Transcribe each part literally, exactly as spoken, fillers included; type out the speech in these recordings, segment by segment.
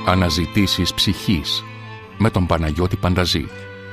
Αναζητήσεις ψυχής με τον Παναγιώτη Πανταζή.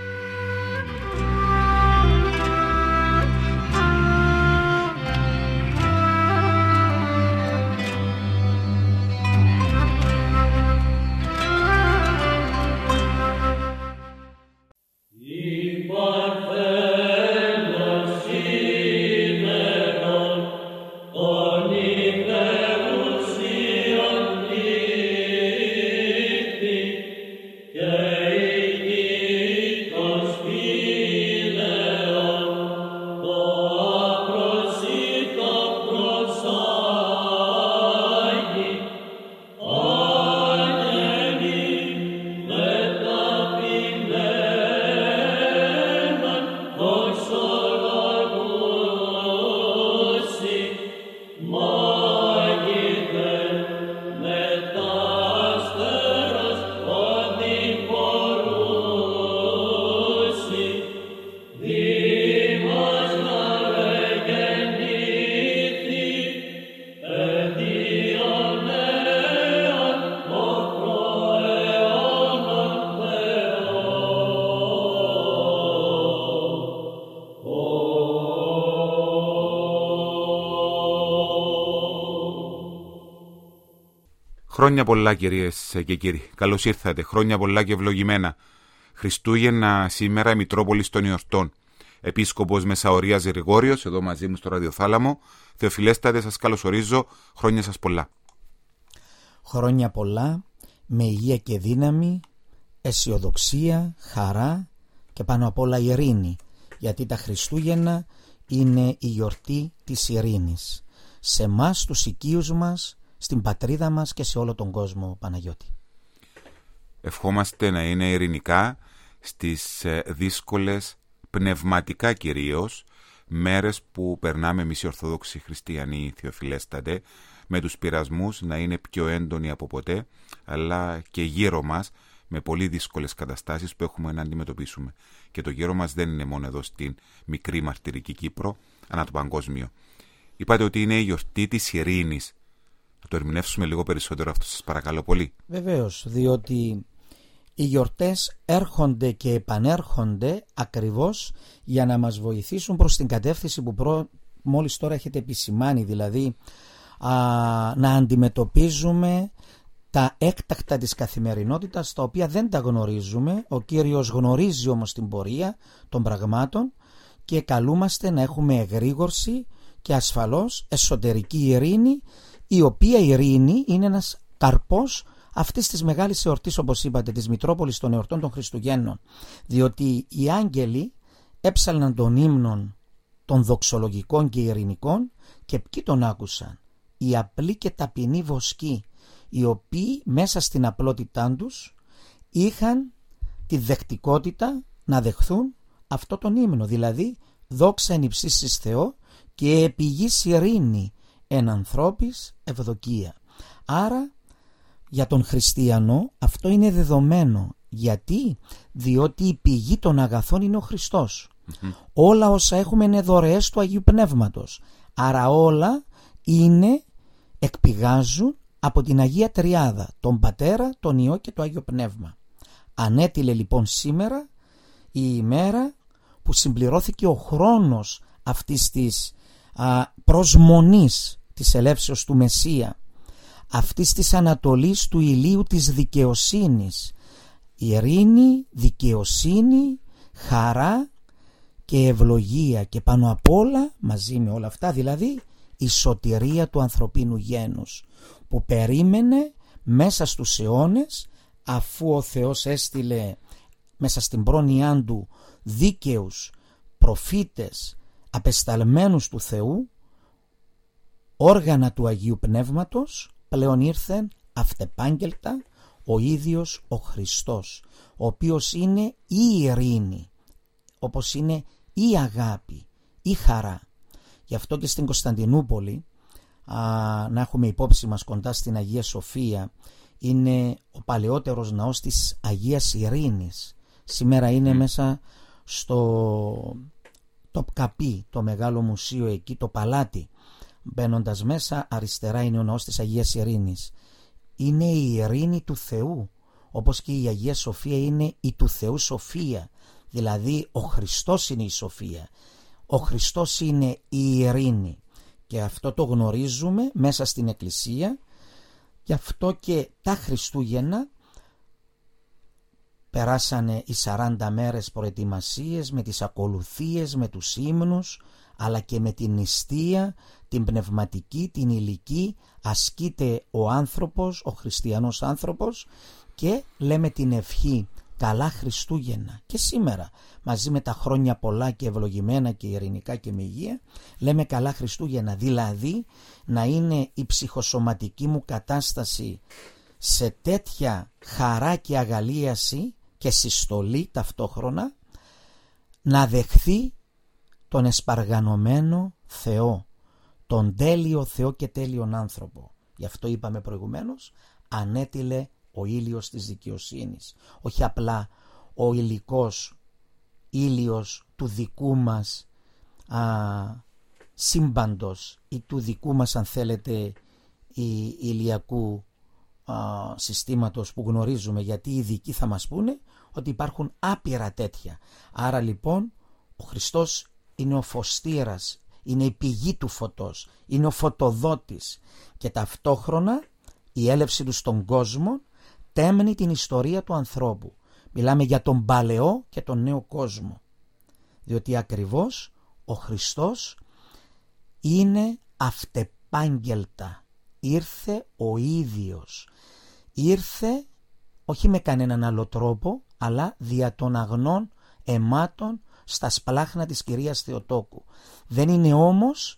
Χρόνια πολλά, κυρίες και κύριοι. Καλώς ήρθατε. Χρόνια πολλά και ευλογημένα. Χριστούγεννα σήμερα η Μητρόπολης των Ιορτών. Επίσκοπος Μεσαωρίας Γρηγόριος, εδώ μαζί μου στο ραδιοθάλαμο. Θεοφιλέστατε, σας καλωσορίζω. Χρόνια σας πολλά. Χρόνια πολλά, με υγεία και δύναμη, αισιοδοξία, χαρά και πάνω απ' όλα ειρήνη. Γιατί τα Χριστούγεννα είναι η γιορτή της ειρήνης. Σε εμάς, τους οικείους μας, στην πατρίδα μας και σε όλο τον κόσμο, Παναγιώτη. Ευχόμαστε να είναι ειρηνικά στις δύσκολες, πνευματικά κυρίως, μέρες που περνάμε εμείς οι Ορθόδοξοι Χριστιανοί, Θεοφιλέστατε, με τους πειρασμούς να είναι πιο έντονοι από ποτέ, αλλά και γύρω μας με πολύ δύσκολες καταστάσεις που έχουμε να αντιμετωπίσουμε. Και το γύρω μας δεν είναι μόνο εδώ στην μικρή μαρτυρική Κύπρο, ανά το παγκόσμιο. Είπατε ότι είναι η γιορτή της ειρήνης. Να το ερμηνεύσουμε λίγο περισσότερο αυτό, σας παρακαλώ πολύ. Βεβαίως, διότι οι γιορτές έρχονται και επανέρχονται ακριβώς για να μας βοηθήσουν προς την κατεύθυνση που προ... μόλις τώρα έχετε επισημάνει, δηλαδή α, να αντιμετωπίζουμε τα έκτακτα της καθημερινότητας, τα οποία δεν τα γνωρίζουμε. Ο Κύριος γνωρίζει όμως την πορεία των πραγμάτων και καλούμαστε να έχουμε εγρήγορση και ασφαλώς εσωτερική ειρήνη, η οποία ειρήνη είναι ένας καρπός αυτής της μεγάλης εορτής, όπως είπατε, της Μητρόπολης των Εορτών των Χριστουγέννων. Διότι οι άγγελοι έψαλναν των ύμνων των δοξολογικών και ειρηνικών και ποιοι τον άκουσαν? Οι απλοί και ταπεινοί βοσκοί, οι οποίοι μέσα στην απλότητά τους είχαν τη δεκτικότητα να δεχθούν αυτό τον ύμνο, δηλαδή δόξα εν υψίστοις Θεό και επί γης ειρήνη εν ανθρώπης ευδοκία. Άρα για τον χριστιανό αυτό είναι δεδομένο. Γιατί? Διότι η πηγή των αγαθών είναι ο Χριστός. Mm-hmm. Όλα όσα έχουμε είναι δωρεές του Αγίου Πνεύματος. Άρα όλα είναι, εκπηγάζουν από την Αγία Τριάδα, τον Πατέρα, τον Υιό και το Άγιο Πνεύμα. Ανέτειλε λοιπόν σήμερα η ημέρα που συμπληρώθηκε ο χρόνος αυτής της α, προσμονής της ελεύσεως του Μεσσία, αυτής της ανατολής του ηλίου της δικαιοσύνης. Ειρήνη, δικαιοσύνη, χαρά και ευλογία, και πάνω απ' όλα, μαζί με όλα αυτά δηλαδή, η σωτηρία του ανθρωπίνου γένους, που περίμενε μέσα στους αιώνες, αφού ο Θεός έστειλε μέσα στην πρόνοιά του δίκαιους προφήτες, απεσταλμένους του Θεού, όργανα του Αγίου Πνεύματος. Πλέον ήρθε αυτεπάγγελτα ο ίδιος ο Χριστός, ο οποίος είναι η ειρήνη, όπως είναι η αγάπη, η χαρά. Γι' αυτό και στην Κωνσταντινούπολη, α, να έχουμε υπόψη μας, κοντά στην Αγία Σοφία, είναι ο παλαιότερος ναός της Αγίας Ειρήνης. Σήμερα είναι mm. μέσα στο Τοπκαπί, το μεγάλο μουσείο εκεί, το παλάτι. Μπαίνοντας μέσα, αριστερά είναι ο ναός της Αγίας Ειρήνης. είναι η ειρήνη του Θεού, όπως και η Αγία Σοφία είναι η του Θεού Σοφία. Δηλαδή ο Χριστός είναι η Σοφία, ο Χριστός είναι η ειρήνη, και αυτό το γνωρίζουμε μέσα στην Εκκλησία. Γι' αυτό και τα Χριστούγεννα περάσανε οι σαράντα μέρες προετοιμασίες με τις ακολουθίες, με τους ύμνους, αλλά και με την νηστεία, την πνευματική, την ηλική. Ασκείται ο άνθρωπος, ο χριστιανός άνθρωπος, και λέμε την ευχή καλά Χριστούγεννα. Και σήμερα, μαζί με τα χρόνια πολλά και ευλογημένα και ειρηνικά και με υγεία, λέμε καλά Χριστούγεννα. Δηλαδή να είναι η ψυχοσωματική μου κατάσταση σε τέτοια χαρά και αγαλίαση και συστολή ταυτόχρονα, να δεχθεί τον εσπαργανωμένο Θεό, τον τέλειο Θεό και τέλειον άνθρωπο. Γι' αυτό είπαμε προηγουμένως, ανέτειλε ο ήλιος της δικαιοσύνης. Όχι απλά ο υλικός ήλιος του δικού μας α, σύμπαντος ή του δικού μας, αν θέλετε, η, ηλιακού α, συστήματος που γνωρίζουμε, γιατί οι ειδικοί θα μας πούνε ότι υπάρχουν άπειρα τέτοια. Άρα λοιπόν ο Χριστός είναι ο φωστήρας, είναι η πηγή του φωτός, είναι ο φωτοδότης, και ταυτόχρονα η έλευση του στον κόσμο τέμνει την ιστορία του ανθρώπου. Μιλάμε για τον παλαιό και τον νέο κόσμο, διότι ακριβώς ο Χριστός είναι αυτεπάγγελτα, ήρθε ο ίδιος, ήρθε όχι με κανέναν άλλο τρόπο, αλλά δια των αγνών αιμάτων στα σπλάχνα της Κυρίας Θεοτόκου. Δεν είναι όμως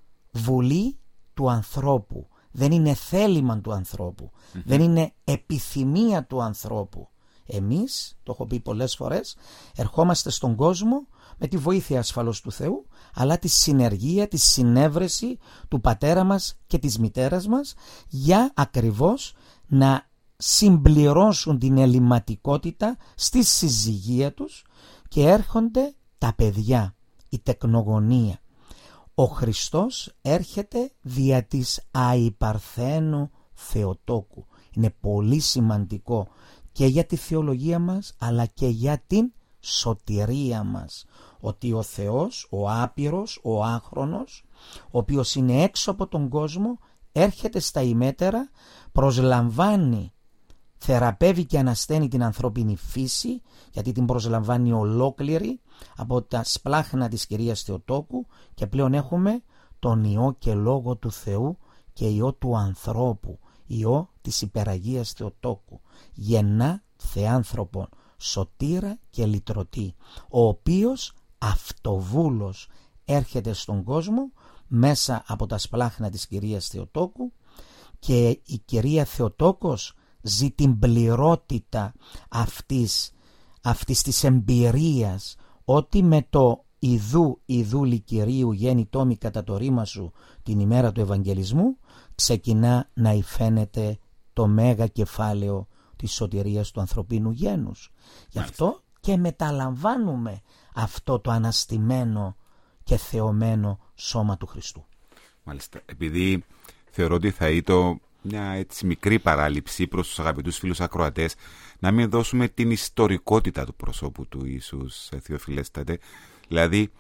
βουλή του ανθρώπου, δεν είναι θέλημα του ανθρώπου, mm-hmm. δεν είναι επιθυμία του ανθρώπου. Εμείς, το έχω πει πολλές φορές, ερχόμαστε στον κόσμο με τη βοήθεια ασφαλώς του Θεού, αλλά τη συνεργία, τη συνέβρεση του πατέρα μας και της μητέρας μας, για ακριβώς να συμπληρώσουν την ελλειμματικότητα στη συζυγία τους, και έρχονται τα παιδιά, η τεκνογωνία. Ο Χριστός έρχεται δια της αϊπαρθένου Θεοτόκου. Είναι πολύ σημαντικό και για τη θεολογία μας, αλλά και για την σωτηρία μας, ότι ο Θεός, ο άπειρος, ο άχρονος, ο οποίος είναι έξω από τον κόσμο, έρχεται στα ημέτερα, προσλαμβάνει, θεραπεύει και ανασταίνει την ανθρώπινη φύση, γιατί την προσλαμβάνει ολόκληρη από τα σπλάχνα της Κυρίας Θεοτόκου, και πλέον έχουμε τον Υιό και Λόγο του Θεού και Υιό του ανθρώπου, Υιό της Υπεραγίας Θεοτόκου, γεννά θεάνθρωπον, σωτήρα και λυτρωτή, ο οποίος αυτοβούλος έρχεται στον κόσμο μέσα από τα σπλάχνα της Κυρίας Θεοτόκου, και η Κυρία Θεοτόκος ζει την πληρότητα αυτής, αυτής της εμπειρίας, ότι με το «Ιδού, Ιδούλη Κυρίου γέννη τόμη κατά το ρήμα σου» την ημέρα του Ευαγγελισμού, ξεκινά να υφαίνεται το μέγα κεφάλαιο της σωτηρίας του ανθρωπίνου γένους. Γι' αυτό και μεταλαμβάνουμε αυτό το αναστημένο και θεωμένο σώμα του Χριστού. Μάλιστα, επειδή θεωρώ ότι θα ήταν μια έτσι μικρή παράληψη προς τους αγαπητούς φίλους ακροατές να μην δώσουμε την ιστορικότητα του προσώπου του Ιησούς, Θεοφιλέστατε, δηλαδή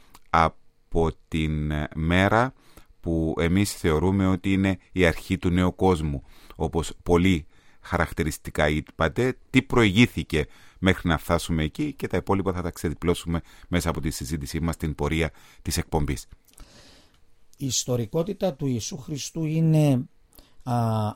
από την μέρα που εμείς θεωρούμε ότι είναι η αρχή του νέου κόσμου, όπως πολύ χαρακτηριστικά είπατε, τι προηγήθηκε μέχρι να φτάσουμε εκεί, και τα υπόλοιπα θα τα ξεδιπλώσουμε μέσα από τη συζήτησή μας στην πορεία της εκπομπής. Η ιστορικότητα του Ιησού Χριστού είναι α,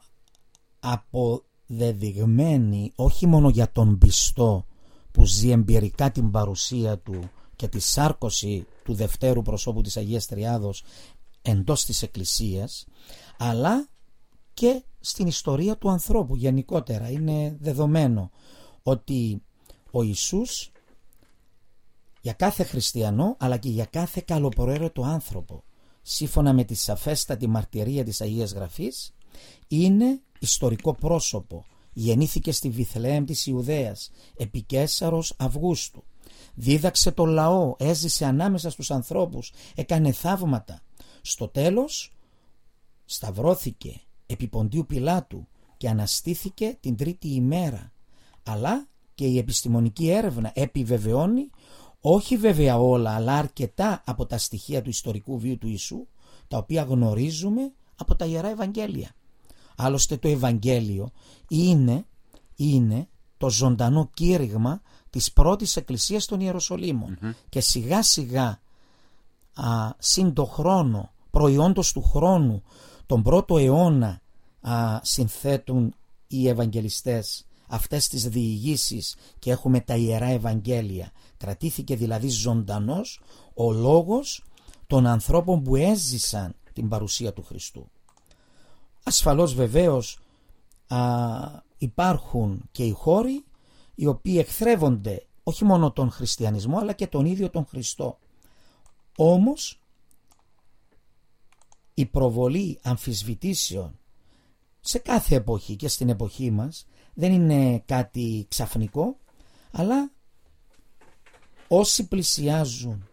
αποδεδειγμένη όχι μόνο για τον πιστό που ζει εμπειρικά την παρουσία του και τη σάρκωση του δευτέρου προσώπου της Αγίας Τριάδος εντός της Εκκλησίας, αλλά και στην ιστορία του ανθρώπου γενικότερα. Είναι δεδομένο ότι ο Ιησούς για κάθε χριστιανό, αλλά και για κάθε καλοπροαίρετο άνθρωπο, σύμφωνα με τη σαφέστατη μαρτυρία της Αγίας Γραφής, είναι ιστορικό πρόσωπο. Γεννήθηκε στη Βιθλεέμ της Ιουδαίας επί Καίσαρος Αυγούστου. Δίδαξε το λαό, έζησε ανάμεσα στους ανθρώπους, έκανε θαύματα. Στο τέλος σταυρώθηκε επί Ποντίου Πιλάτου και αναστήθηκε την τρίτη ημέρα. Αλλά και η επιστημονική έρευνα επιβεβαιώνει όχι βέβαια όλα, αλλά αρκετά από τα στοιχεία του ιστορικού βίου του Ιησού, τα οποία γνωρίζουμε από τα Ιερά Ευαγγέλια. Άλλωστε το Ευαγγέλιο είναι, είναι το ζωντανό κήρυγμα της πρώτης εκκλησίας των Ιεροσολύμων. Mm-hmm. Και σιγά σιγά α, συν το χρόνο, προϊόντος του χρόνου, τον πρώτο αιώνα α, συνθέτουν οι Ευαγγελιστές αυτές τις διηγήσεις και έχουμε τα Ιερά Ευαγγέλια. Κρατήθηκε δηλαδή ζωντανός ο λόγος των ανθρώπων που έζησαν την παρουσία του Χριστού. Ασφαλώς βεβαίως α, υπάρχουν και οι χώροι οι οποίοι εχθρεύονται όχι μόνο τον χριστιανισμό αλλά και τον ίδιο τον Χριστό. Όμως η προβολή αμφισβητήσεων σε κάθε εποχή και στην εποχή μας δεν είναι κάτι ξαφνικό, αλλά όσοι πλησιάζουν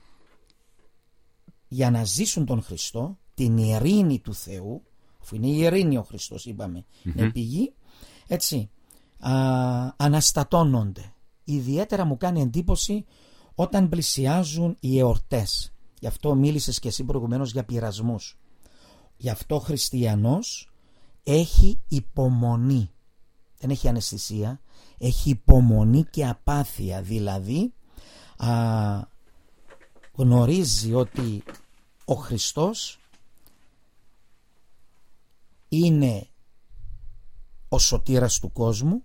για να ζήσουν τον Χριστό, την ειρήνη του Θεού, αφού είναι η ειρήνη ο Χριστός είπαμε, mm-hmm. είναι πηγή, έτσι, α, αναστατώνονται. Ιδιαίτερα μου κάνει εντύπωση όταν πλησιάζουν οι εορτές. Γι' αυτό μίλησες και εσύ προηγουμένως για πειρασμούς. Γι' αυτό ο χριστιανός έχει υπομονή. Δεν έχει αναισθησία, έχει υπομονή και απάθεια. Δηλαδή α, γνωρίζει ότι ο Χριστός είναι ο σωτήρας του κόσμου,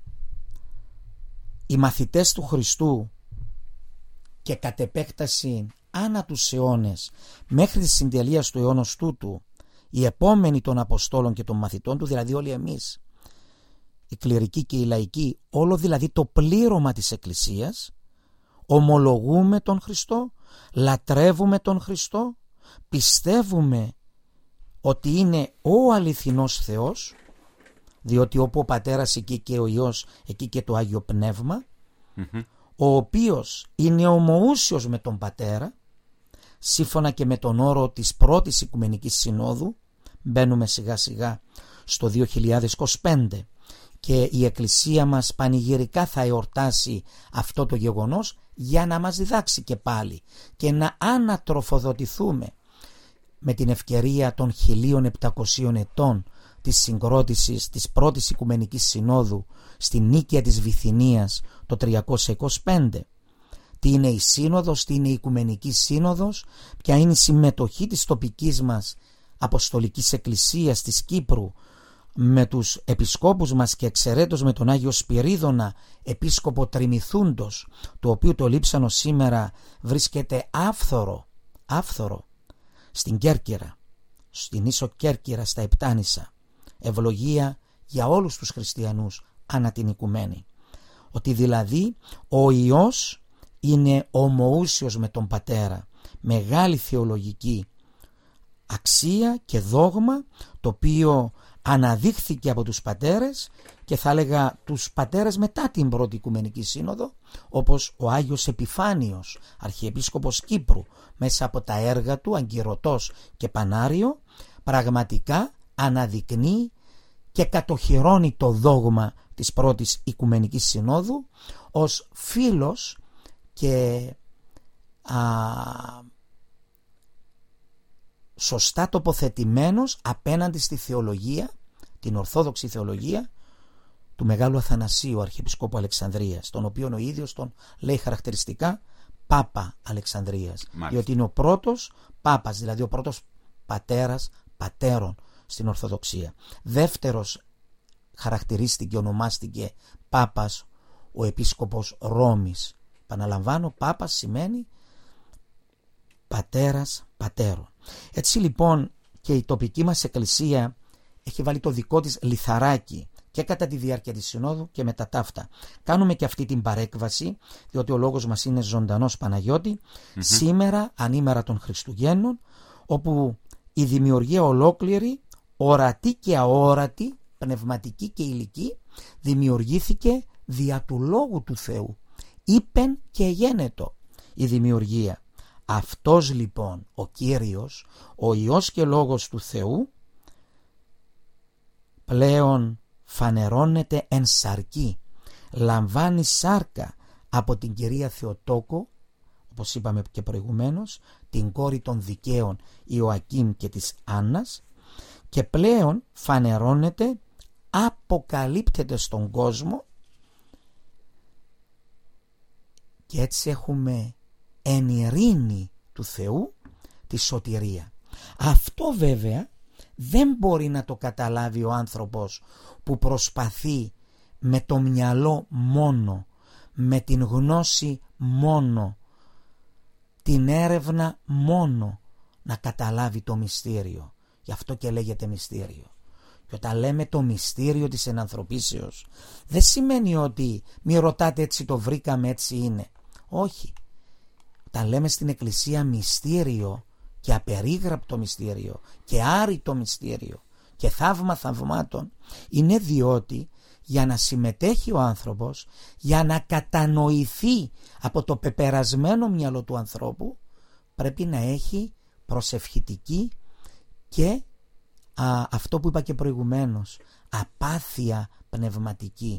οι μαθητές του Χριστού και κατ' επέκταση ανά τους αιώνες μέχρι τη συντελεία του αιώνος τούτου, οι επόμενοι των Αποστόλων και των μαθητών του, δηλαδή όλοι εμείς, οι κληρικοί και οι λαϊκοί, όλο δηλαδή το πλήρωμα της Εκκλησίας, ομολογούμε τον Χριστό, λατρεύουμε τον Χριστό, πιστεύουμε ότι είναι ο αληθινός Θεός, διότι όπου ο Πατέρας εκεί και ο Υιός, εκεί και το Άγιο Πνεύμα, mm-hmm. ο οποίος είναι ομοούσιος με τον Πατέρα, σύμφωνα και με τον όρο της πρώτης Οικουμενικής Συνόδου. Μπαίνουμε σιγά σιγά στο δύο χιλιάδες είκοσι πέντε και η Εκκλησία μας πανηγυρικά θα εορτάσει αυτό το γεγονός για να μας διδάξει και πάλι και να ανατροφοδοτηθούμε με την ευκαιρία των χίλια επτακοσίων ετών της συγκρότησης της πρώτης Οικουμενικής Συνόδου στη Νίκαια της Βυθινίας το τριακόσια είκοσι πέντε. Τι είναι η Σύνοδος, τι είναι η Οικουμενική Σύνοδος, ποια είναι η συμμετοχή της τοπικής μας Αποστολικής Εκκλησίας της Κύπρου με τους επισκόπους μας και εξαιρέτως με τον Άγιο Σπυρίδωνα, επίσκοπο Τριμηθούντος, το οποίο το λείψανο σήμερα βρίσκεται άφθορο, άφθορο στην Κέρκυρα, στην Ίσο Κέρκυρα στα Επτάνησα. Ευλογία για όλους τους χριστιανούς ανά την οικουμένη. Ότι δηλαδή ο Υιός είναι ομοούσιος με τον Πατέρα. Μεγάλη θεολογική αξία και δόγμα, το οποίο αναδείχθηκε από τους πατέρες και θα έλεγα τους πατέρες μετά την πρώτη Οικουμενική Σύνοδο, όπως ο Άγιος Επιφάνιος, Αρχιεπίσκοπος Κύπρου, μέσα από τα έργα του Αγκυρωτός και Πανάριο, πραγματικά αναδεικνύει και κατοχυρώνει το δόγμα της πρώτης Οικουμενικής Συνόδου ως φίλος και α, σωστά τοποθετημένος απέναντι στη θεολογία, την Ορθόδοξη θεολογία του Μεγάλου Αθανασίου, Αρχιεπισκόπου Αλεξανδρίας, τον οποίο ο ίδιος τον λέει χαρακτηριστικά Πάπα Αλεξανδρίας. Μάλιστα. Διότι είναι ο πρώτος Πάπας, δηλαδή ο πρώτος πατέρας πατέρων στην Ορθοδοξία. Δεύτερος χαρακτηρίστηκε, ονομάστηκε Πάπας ο Επίσκοπος Ρώμης. Παναλαμβάνω, Πάπας σημαίνει πατέρας πατέρων. Έτσι λοιπόν και η τοπική μας εκκλησία έχει βάλει το δικό της λιθαράκι και κατά τη διάρκεια της Συνόδου και μετά ταύτα. Κάνουμε και αυτή την παρέκβαση, διότι ο λόγος μας είναι ζωντανός Παναγιώτη, mm-hmm. σήμερα ανήμερα των Χριστουγέννων, όπου η δημιουργία ολόκληρη, ορατή και αόρατη, πνευματική και υλική, δημιουργήθηκε δια του Λόγου του Θεού. Είπεν και γένετο η δημιουργία. Αυτός λοιπόν ο Κύριος, ο Υιός και Λόγος του Θεού, πλέον φανερώνεται εν σαρκή, λαμβάνει σάρκα από την κυρία Θεοτόκο, όπως είπαμε και προηγουμένως, την κόρη των δικαίων Ιωακήμ και της Άννας, και πλέον φανερώνεται, αποκαλύπτεται στον κόσμο, και έτσι έχουμε εν ειρήνη του Θεού τη σωτηρία. Αυτό βέβαια δεν μπορεί να το καταλάβει ο άνθρωπος που προσπαθεί με το μυαλό μόνο, με την γνώση μόνο, την έρευνα μόνο, να καταλάβει το μυστήριο. Γι' αυτό και λέγεται μυστήριο. Και όταν λέμε το μυστήριο της ενανθρωπίσεως, δεν σημαίνει ότι μη ρωτάτε, έτσι το βρήκαμε, έτσι είναι. Όχι. Όταν λέμε στην Εκκλησία μυστήριο και απερίγραπτο μυστήριο και άρρητο μυστήριο και θαύμα θαυμάτων, είναι διότι για να συμμετέχει ο άνθρωπος, για να κατανοηθεί από το πεπερασμένο μυαλό του ανθρώπου, πρέπει να έχει προσευχητική και α, αυτό που είπα και προηγουμένως, απάθεια πνευματική,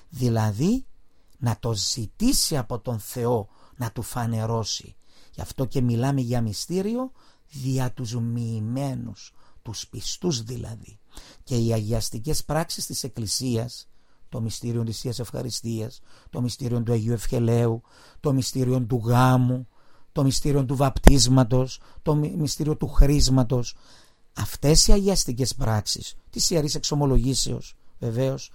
δηλαδή να το ζητήσει από τον Θεό να του φανερώσει. Γι' αυτό και μιλάμε για μυστήριο δια τους μοιημένους, τους πιστούς δηλαδή. Και οι αγιαστικές πράξεις της Εκκλησίας, το μυστήριο της Θείας Ευχαριστίας, το μυστήριο του Αγίου Ευχελαίου, το μυστήριο του γάμου, το μυστήριο του βαπτίσματος, το μυστήριο του χρίσματος, αυτές οι αγιαστικές πράξεις της Ιερής Εξομολογήσεως, βεβαίως,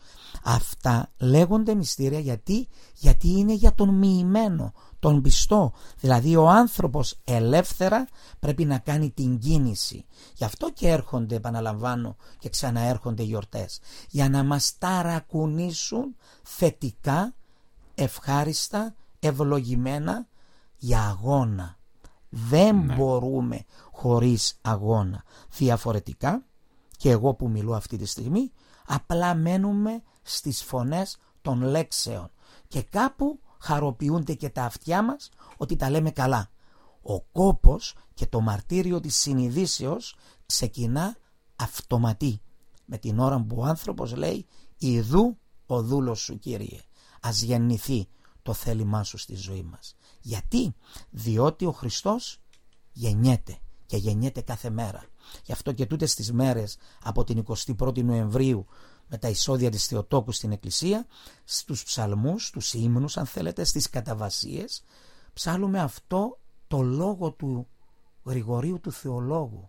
αυτά λέγονται μυστήρια γιατί, γιατί είναι για τον μοιημένο, τον πιστό. Δηλαδή ο άνθρωπος ελεύθερα πρέπει να κάνει την κίνηση. Γι' αυτό και έρχονται, επαναλαμβάνω, και ξαναέρχονται γιορτές, για να μας ταρακουνήσουν θετικά, ευχάριστα, ευλογημένα, για αγώνα. Δεν ναι. μπορούμε χωρίς αγώνα. Διαφορετικά, και εγώ που μιλώ αυτή τη στιγμή, απλά μένουμε στις φωνές των λέξεων και κάπου χαροποιούνται και τα αυτιά μας ότι τα λέμε καλά. Ο κόπος και το μαρτύριο της συνειδήσεως ξεκινά αυτοματί, με την ώρα που ο άνθρωπος λέει «Ιδού ο δούλος σου, Κύριε, ας γεννηθεί το θέλημά σου στη ζωή μας». Γιατί? Διότι ο Χριστός γεννιέται και γεννιέται κάθε μέρα. Γι' αυτό και τούτες τις μέρες από την εικοστή πρώτη Νοεμβρίου, με τα εισόδια της Θεοτόκου στην Εκκλησία, στους ψαλμούς, στους ύμνους αν θέλετε, στις καταβασίες, ψάλουμε αυτό το λόγο του Γρηγορίου του Θεολόγου,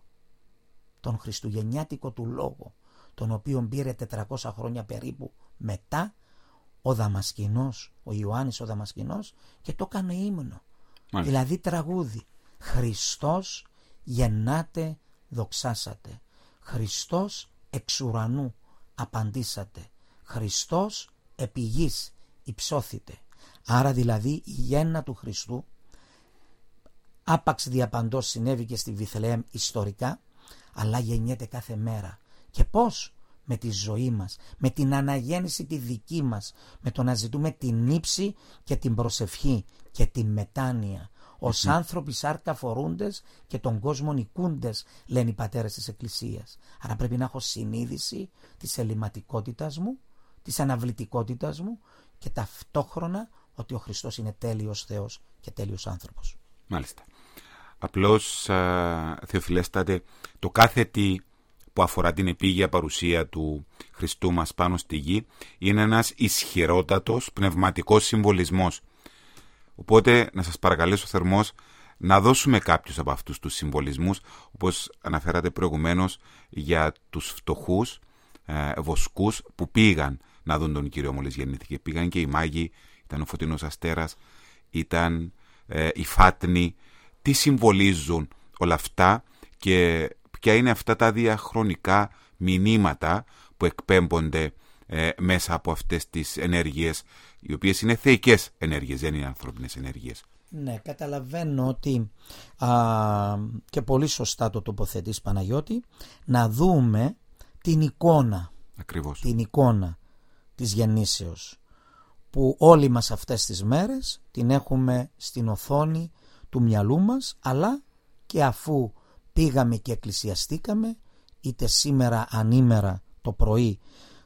τον χριστουγεννιάτικο του λόγο, τον οποίον πήρε τετρακόσια χρόνια περίπου μετά ο Δαμασκηνός, ο Ιωάννης ο Δαμασκηνός, και το έκανε ύμνο. Μάλιστα. Δηλαδή τραγούδι. Χριστός γεννάτε, δοξάσατε. Χριστός εξ ουρανού απαντήσατε. Χριστός επί γης υψώθητε. Άρα δηλαδή η γέννα του Χριστού άπαξ διαπαντός συνέβη και στη Βιθλεέμ ιστορικά, αλλά γεννιέται κάθε μέρα. Και πώς? Με τη ζωή μας, με την αναγέννηση τη δική μας, με το να ζητούμε την ύψη και την προσευχή και την μετάνοια. Ως mm-hmm. άνθρωποι σάρκα φορούντες και τον κόσμο νικούντες, λένε οι πατέρες της Εκκλησίας. Άρα πρέπει να έχω συνείδηση της ελληματικότητας μου, της αναβλητικότητας μου και ταυτόχρονα ότι ο Χριστός είναι τέλειος Θεός και τέλειος άνθρωπος. Μάλιστα. Απλώς, α, Θεοφιλέστατε, το κάθε τι που αφορά την επίγεια παρουσία του Χριστού μας πάνω στη γη είναι ένας ισχυρότατος πνευματικός συμβολισμός. Οπότε να σας παρακαλέσω θερμός να δώσουμε κάποιους από αυτούς τους συμβολισμούς, όπως αναφέρατε προηγουμένως για τους φτωχούς ε, βοσκούς που πήγαν να δουν τον Κύριο μόλις γεννήθηκε. Πήγαν και οι μάγοι, ήταν ο φωτεινός αστέρας, ήταν ε, οι φάτνοι. Τι συμβολίζουν όλα αυτά και ποια είναι αυτά τα διαχρονικά μηνύματα που εκπέμπονται ε, μέσα από αυτές τις ενέργειες, οι οποίες είναι θεϊκές ενέργειες, δεν είναι ανθρώπινες ενέργειες. Ναι, καταλαβαίνω ότι α, και πολύ σωστά το τοποθετείς, Παναγιώτη, να δούμε την εικόνα. Ακριβώς. Την εικόνα της γεννήσεως, που όλοι μας αυτές τις μέρες την έχουμε στην οθόνη του μυαλού μας, αλλά και αφού πήγαμε και εκκλησιαστήκαμε, είτε σήμερα ανήμερα το πρωί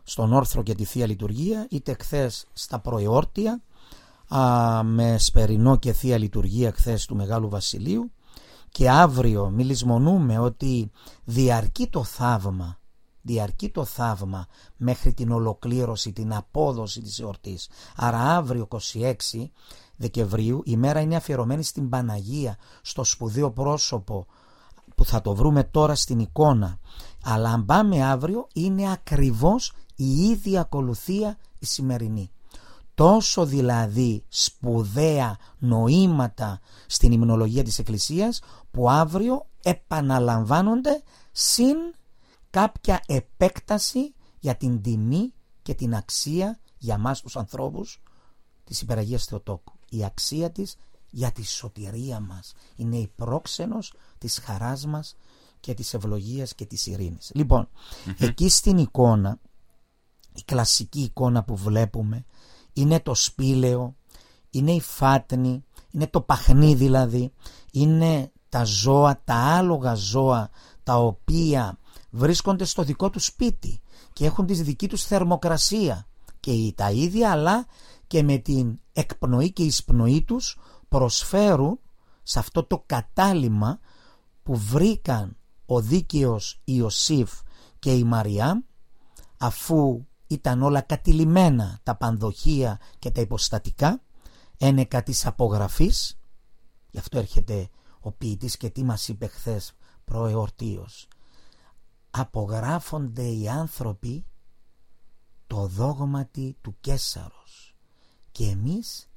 στον όρθρο και τη Θεία Λειτουργία, είτε χθες στα προεόρτια α, με σπερινό και Θεία Λειτουργία χθες του Μεγάλου Βασιλείου, και αύριο μιλισμονούμε ότι διαρκεί το θαύμα, διαρκεί το θαύμα μέχρι την ολοκλήρωση, την απόδοση της εορτής. Άρα αύριο είκοσι έξι Δεκεμβρίου η μέρα είναι αφιερωμένη στην Παναγία, στο σπουδαίο πρόσωπο που θα το βρούμε τώρα στην εικόνα. Αλλά αν πάμε αύριο είναι ακριβώς η ίδια ακολουθία η σημερινή. Τόσο δηλαδή σπουδαία νοήματα στην υμνολογία της Εκκλησίας που αύριο επαναλαμβάνονται συν κάποια επέκταση για την τιμή και την αξία για μας τους ανθρώπους της Υπεραγίας Θεοτόκου. Η αξία της για τη σωτηρία μας είναι η πρόξενος της χαράς μας και της ευλογίας και της ειρήνης. Λοιπόν, mm-hmm. εκεί στην εικόνα, η κλασική εικόνα που βλέπουμε είναι το σπήλαιο, είναι η φάτνη, είναι το παχνί δηλαδή, είναι τα ζώα, τα άλογα ζώα τα οποία βρίσκονται στο δικό τους σπίτι και έχουν τη δική τους θερμοκρασία και τα ίδια, αλλά και με την εκπνοή και εισπνοή τους προσφέρουν σε αυτό το κατάλημα που βρήκαν ο δίκαιος Ιωσήφ και η Μαριά, αφού ήταν όλα κατηλημένα τα πανδοχεία και τα υποστατικά, ένεκα της απογραφής. Γι' αυτό έρχεται ο ποιητής και τι μας είπε χθες προεορτίως. Απογράφονται οι άνθρωποι το δόγματι του Καίσαρος και εμείς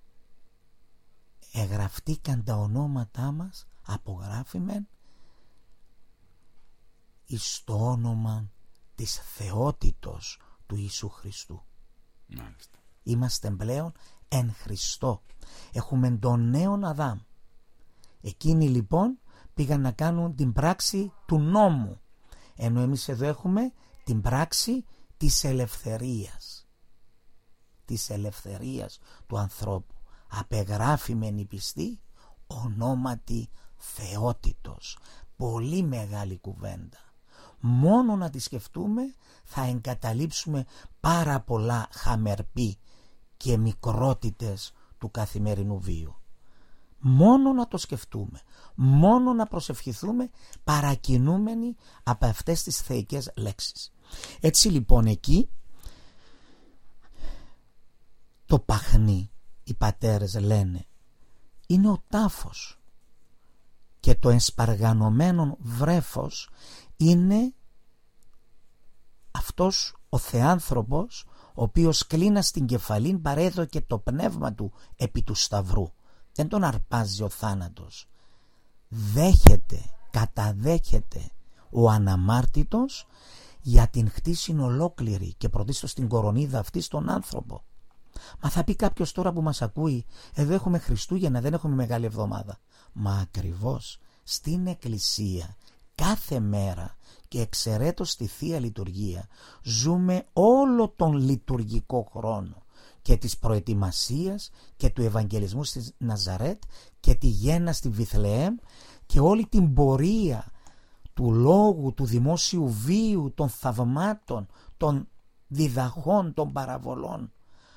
εγραφτήκαν τα ονόματά μας, απογράφημεν εις το όνομα της θεότητος του Ιησού Χριστού. Μάλιστα. Είμαστε πλέον εν Χριστώ. Έχουμε τον νέον Αδάμ. Εκείνοι λοιπόν πήγαν να κάνουν την πράξη του νόμου, ενώ εμείς εδώ έχουμε την πράξη της ελευθερίας. Της ελευθερίας του ανθρώπου. Απεγράφημεν η πιστή ονόματι θεότητος. Πολύ μεγάλη κουβέντα. Μόνο να τη σκεφτούμε θα εγκαταλείψουμε πάρα πολλά χαμερπή και μικρότητες του καθημερινού βίου. Μόνο να το σκεφτούμε, μόνο να προσευχηθούμε παρακινούμενοι από αυτές τις θεϊκές λέξεις. Έτσι λοιπόν εκεί το παχνί, οι πατέρες λένε, είναι ο τάφος και το ενσπαργανωμένο βρέφος είναι αυτός ο θεάνθρωπος ο οποίος κλείνα στην κεφαλήν παρέδωκε το πνεύμα του επί του σταυρού. Δεν τον αρπάζει ο θάνατος. Δέχεται, καταδέχεται ο αναμάρτητος για την χτίσιν ολόκληρη και πρωτίστως την κορονίδα αυτή στον άνθρωπο. Μα θα πει κάποιος τώρα που μας ακούει, εδώ έχουμε Χριστούγεννα, δεν έχουμε Μεγάλη Εβδομάδα. Μα ακριβώς στην Εκκλησία κάθε μέρα και εξαιρέτως στη Θεία Λειτουργία ζούμε όλο τον λειτουργικό χρόνο και της προετοιμασίας και του Ευαγγελισμού στη Ναζαρέτ και τη γέννα στη Βιθλεέμ και όλη την πορεία του λόγου, του δημόσιου βίου, των θαυμάτων, των διδαχών, των παραβολών.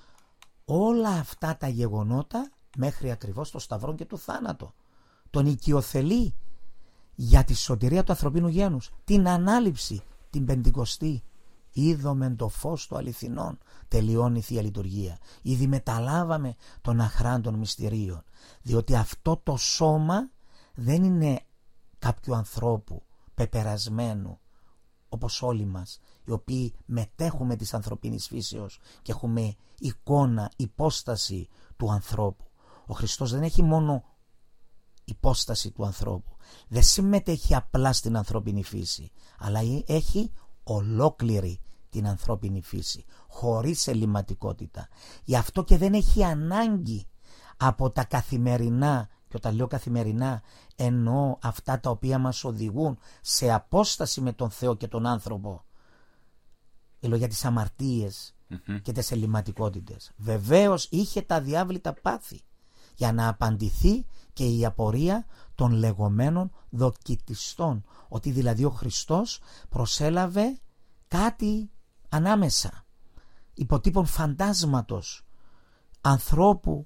Όλα αυτά τα γεγονότα μέχρι ακριβώς το σταυρό και το θάνατο. Τον οικειοθελεί για τη σωτηρία του ανθρωπίνου γένους, την ανάληψη, την Πεντηκοστή. Είδομεν το φως του αληθινών, τελειώνει η Θεία Λειτουργία. Ήδη μεταλάβαμε των αχράντων μυστηρίων, διότι αυτό το σώμα δεν είναι κάποιου ανθρώπου πεπερασμένου, όπως όλοι μας, οι οποίοι μετέχουμε της ανθρωπίνης φύσεως και έχουμε εικόνα, υπόσταση του ανθρώπου. Ο Χριστός δεν έχει μόνο υπόσταση του ανθρώπου, δεν συμμετέχει απλά στην ανθρώπινη φύση, αλλά έχει ολόκληρη την ανθρώπινη φύση, χωρίς ελληματικότητα. Γι' αυτό και δεν έχει ανάγκη από τα καθημερινά, και όταν λέω καθημερινά εννοώ αυτά τα οποία μας οδηγούν σε απόσταση με τον Θεό και τον άνθρωπο. Μιλώ για τις αμαρτίες mm-hmm. και τις ελληματικότητες. Βεβαίως είχε τα διάβλητα πάθη για να απαντηθεί και η απορία των λεγόμενων δοκιτιστών, ότι δηλαδή ο Χριστός προσέλαβε κάτι ανάμεσα, υποτύπων φαντάσματος, ανθρώπου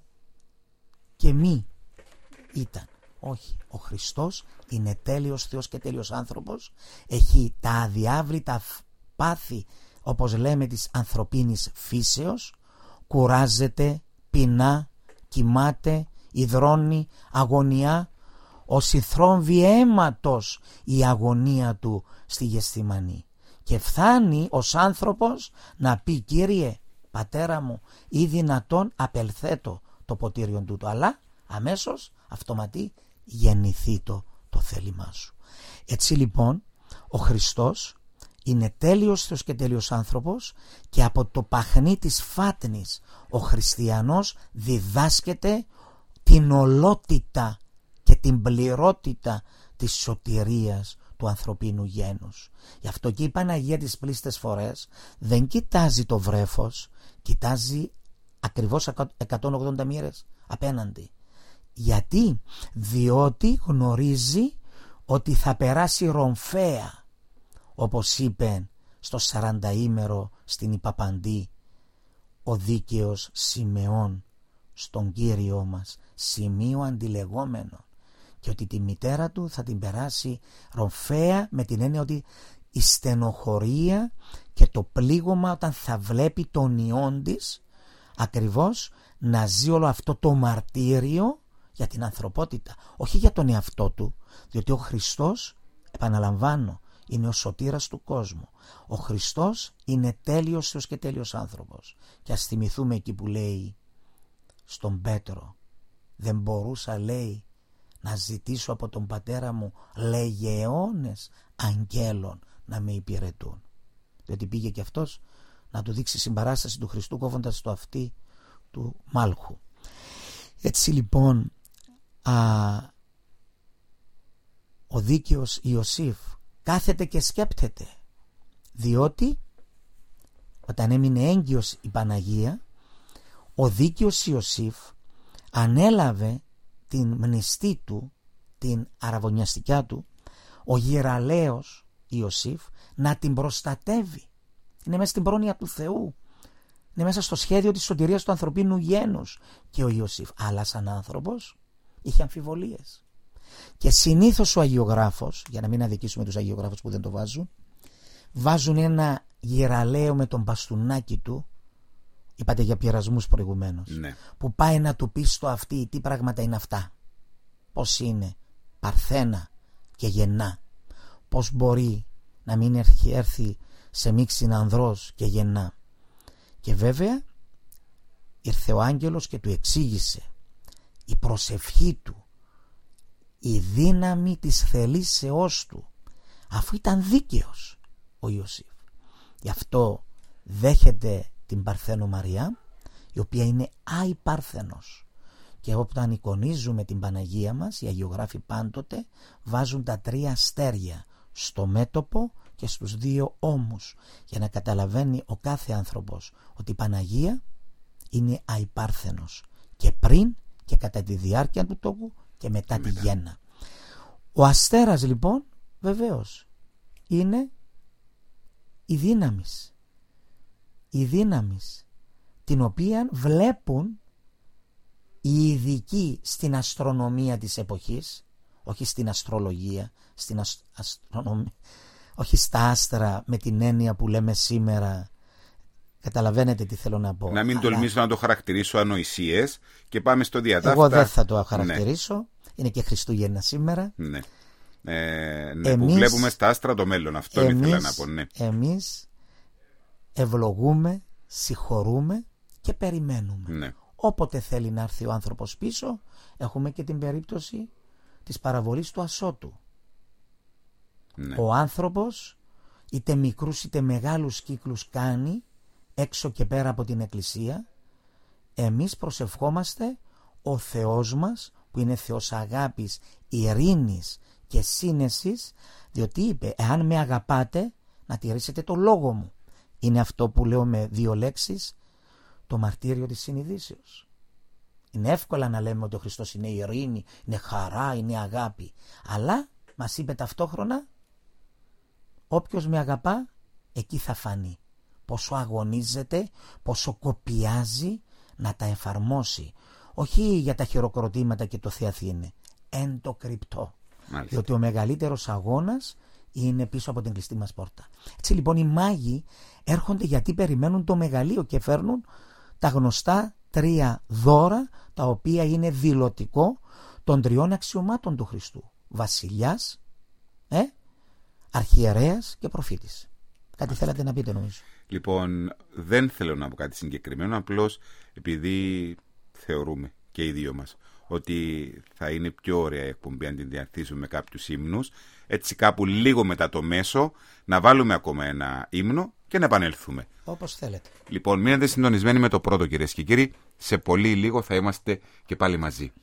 και μη ήταν. Όχι, ο Χριστός είναι τέλειος Θεός και τέλειος άνθρωπος, έχει τα αδιάβλητα πάθη, όπως λέμε, της ανθρωπίνης φύσεως, κουράζεται, πεινά, κοιμάται, υδρώνει, αγωνιά, ως συθρόμβη αίματος η αγωνία του στη Γεσθημανή, και φθάνει ως άνθρωπος να πει, Κύριε, Πατέρα μου, ή δυνατόν απελθέτω το ποτήριον τούτο, αλλά αμέσως αυτοματί γεννηθεί το, το θέλημά σου. Έτσι λοιπόν ο Χριστός είναι τέλειος Θεός και τέλειος άνθρωπος, και από το παχνί της φάτνης ο χριστιανός διδάσκεται την ολότητα και την πληρότητα της σωτηρίας του ανθρωπίνου γένους. Γι' αυτό και η Παναγία τις πλήστες φορές δεν κοιτάζει το βρέφος, κοιτάζει ακριβώς εκατόν ογδόντα μοίρες απέναντι. Γιατί? Διότι γνωρίζει ότι θα περάσει ρομφαία, όπως είπε στο σαρανταήμερο στην Ιπαπαντή ο δίκαιος Σιμεών στον Κύριό μας, σημείο αντιλεγόμενο, και ότι τη μητέρα του θα την περάσει ρομφαία, με την έννοια ότι η στενοχωρία και το πλήγωμα όταν θα βλέπει τον ιόν της ακριβώς να ζει όλο αυτό το μαρτύριο για την ανθρωπότητα, όχι για τον εαυτό του, διότι ο Χριστός, επαναλαμβάνω, είναι ο σωτήρας του κόσμου. Ο Χριστός είναι τέλειος Θεός και τέλειος άνθρωπος. Και ας θυμηθούμε εκεί που λέει στον Πέτρο, δεν μπορούσα, λέει, να ζητήσω από τον Πατέρα μου λεγεώνες αγγέλων να με υπηρετούν. Διότι πήγε και αυτός να του δείξει συμπαράσταση του Χριστού κόβοντας το αυτί του Μάλχου. Έτσι λοιπόν α, ο δίκαιος Ιωσήφ κάθεται και σκέπτεται, διότι όταν έμεινε έγκυος η Παναγία, ο δίκαιος Ιωσήφ ανέλαβε την μνηστή του, την αραβωνιαστικιά του, ο γεραλαίος Ιωσήφ, να την προστατεύει. Είναι μέσα στην πρόνοια του Θεού, είναι μέσα στο σχέδιο της σωτηρίας του ανθρωπίνου γένους. Και ο Ιωσήφ, αλλά σαν άνθρωπος, είχε αμφιβολίες. Και συνήθως ο αγιογράφος, για να μην αδικήσουμε τους αγιογράφους που δεν το βάζουν, βάζουν ένα γεραλαίο με τον μπαστούνάκι του, είπατε για πειρασμούς προηγουμένως, ναι, που πάει να του πει στο αυτί τι πράγματα είναι αυτά, πώς είναι παρθένα και γεννά, πώς μπορεί να μην έχει έρθει σε μίξη ανδρός και γεννά. Και βέβαια ήρθε ο άγγελος και του εξήγησε η προσευχή του, η δύναμη της θελήσεώς του, αφού ήταν δίκαιος ο Ιωσήφ. Γι' αυτό δέχεται την Παρθένο Μαριά, η οποία είναι άη Πάρθενος. Και όταν εικονίζουμε την Παναγία μας, οι αγιογράφοι πάντοτε βάζουν τα τρία αστέρια στο μέτωπο και στους δύο ώμους, για να καταλαβαίνει ο κάθε άνθρωπος ότι η Παναγία είναι άη Πάρθενος, και πριν και κατά τη διάρκεια του τόκου και μετά, μετά. τη γέννα. Ο αστέρας λοιπόν βεβαίως είναι η δύναμης, η δύναμης την οποία βλέπουν οι ειδικοί στην αστρονομία της εποχής, όχι στην αστρολογία, στην αστ, αστρονομία, όχι στα άστρα με την έννοια που λέμε σήμερα. Καταλαβαίνετε τι θέλω να πω. Να μην Αλλά... τολμήσω να το χαρακτηρίσω ανοησίες και πάμε στο διατάφτα. Εγώ δεν θα το χαρακτηρίσω. Ναι. Είναι και Χριστούγεννα σήμερα. Ναι. Ε, ναι, εμείς, που βλέπουμε στα άστρα το μέλλον. Αυτό εμείς, ήθελα να πω. Ναι. Εμείς ευλογούμε, συγχωρούμε και περιμένουμε. Ναι. Όποτε θέλει να έρθει ο άνθρωπος πίσω, έχουμε και την περίπτωση της παραβολής του ασώτου. Ναι. Ο άνθρωπος είτε μικρούς είτε μεγάλους κύκλους κάνει έξω και πέρα από την εκκλησία. Εμείς προσευχόμαστε ο Θεός μας, που είναι Θεός αγάπης, ειρήνης και σύνεσης, διότι είπε, εάν με αγαπάτε να τηρήσετε το λόγο μου. Είναι αυτό που λέω με δύο λέξεις, το μαρτύριο της συνειδήσεως. Είναι εύκολα να λέμε ότι ο Χριστός είναι ειρήνη, είναι χαρά, είναι αγάπη, αλλά μας είπε ταυτόχρονα, όποιος με αγαπά εκεί θα φανεί. πόσο αγωνίζεται, πόσο κοπιάζει να τα εφαρμόσει. Όχι για τα χειροκροτήματα και το θεαθήνε, εν το κρυπτό. Μάλιστα. Διότι ο μεγαλύτερος αγώνας είναι πίσω από την κλειστή μας πόρτα. Έτσι λοιπόν οι μάγοι έρχονται γιατί περιμένουν το μεγαλείο και φέρνουν τα γνωστά τρία δώρα, τα οποία είναι δηλωτικό των τριών αξιωμάτων του Χριστού. Βασιλιάς, ε, αρχιερέας και προφήτης. Κάτι θέλατε να πείτε, νομίζω? Λοιπόν, δεν θέλω να πω κάτι συγκεκριμένο, απλώς επειδή θεωρούμε και οι δύο μας ότι θα είναι πιο ωραία η εκπομπή αν την διαρθίσουμε με κάποιους ύμνους, έτσι κάπου λίγο μετά το μέσο να βάλουμε ακόμα ένα ύμνο και να επανέλθουμε. Όπως θέλετε. Λοιπόν, μείνετε συντονισμένοι με το πρώτο, κυρίες και κύριοι. Σε πολύ λίγο θα είμαστε και πάλι μαζί.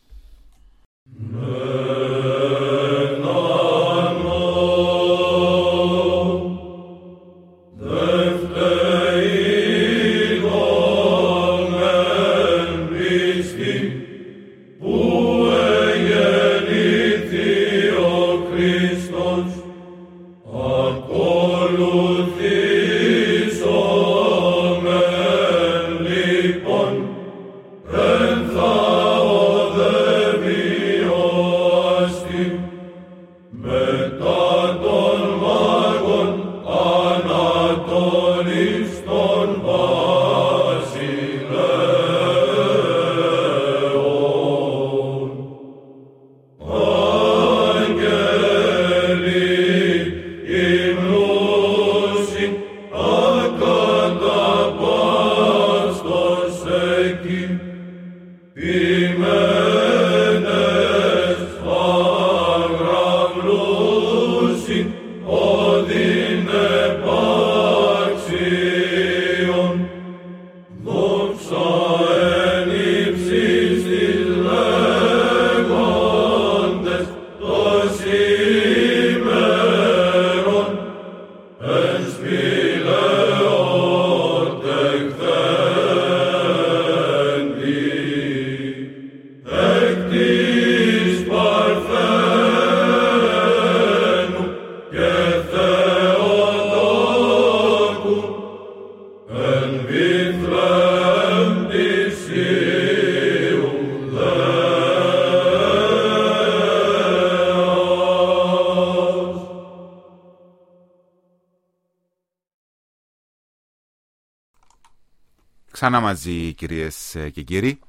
Ξανά μαζί, κυρίες και κύριοι.